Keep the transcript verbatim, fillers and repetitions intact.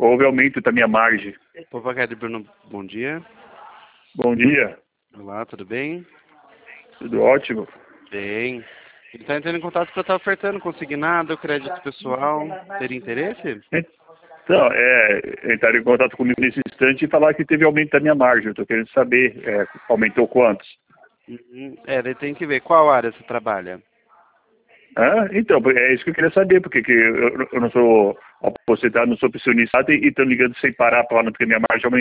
houve aumento da minha margem. Povagad Bruno, bom dia. Bom dia, Olá, tudo bem? tudo ótimo. Bem. Ele está entrando em contato para estar ofertando consignado, crédito pessoal. Teria interesse? Então, é, entrar em contato comigo nesse instante e falar que teve aumento da minha margem. Eu estou querendo saber, é, aumentou quantos? Uhum. É, ele tem que ver qual área você trabalha. Ah, então, é isso que eu queria saber, porque que eu, eu não sou aposentado, não sou pensionista e estão ligando sem parar para lá, porque minha margem aumentou.